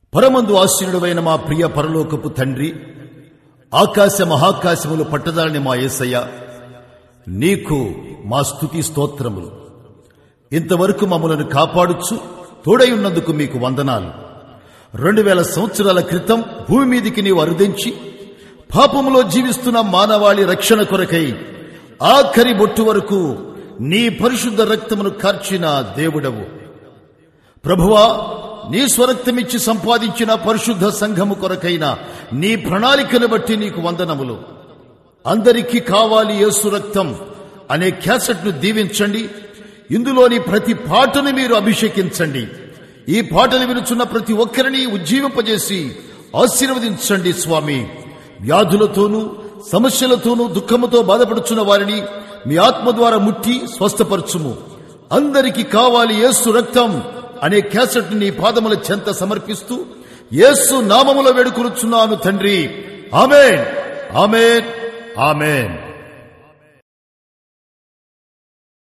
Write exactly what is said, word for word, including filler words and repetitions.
పరమందు ఆశీనుడైన మా ప్రియ పరలోకపు తండ్రి, ఆకాశ మహాకాశములు పట్టదాలని మా యేసయ్య, నీకు మా స్తుతి స్తోత్రములు. ఇంతవరకు మమ్మలను కాపాడుచు తోడైయున్నందుకు మీకు వందనాలు. రెండు వేల సంవత్సరాల క్రితం భూమి మీదికి నీవు అరుదించి పాపములో జీవిస్తున్న మానవాళి రక్షణ కొరకై ఆఖరి బొట్టు వరకు నీ పరిశుద్ధ రక్తమును కార్చిన దేవుడవు. ప్రభువా, నీ స్వరక్తమిచ్చి సంపాదించిన పరిశుద్ధ సంఘము కొరకైన నీ ప్రణాళికను బట్టి నీకు వందనములు. అందరికీ కావాలి యేసు రక్తం అనే క్యాసెట్ను దీవించండి. ఇందులోని ప్రతి పాటను మీరు అభిషేకించండి. ఈ పాటలు వినుచున్న ప్రతి ఒక్కరిని ఉజ్జీవింపజేసి ఆశీర్వదించండి స్వామి. వ్యాధులతోనూ సమస్యలతోనూ దుఃఖముతో బాధపడుచున్న వారిని మీ ఆత్మ ద్వారా ముట్టి స్వస్థపరచుము. అందరికీ కావాలి యేసు రక్తం అనే క్యాసెట్ నీ పాదముల చెంత సమర్పిస్తూ యేసు నామములో వేడుకొనుచున్నాను తండ్రి. ఆమేన్, ఆమేన్, ఆమేన్.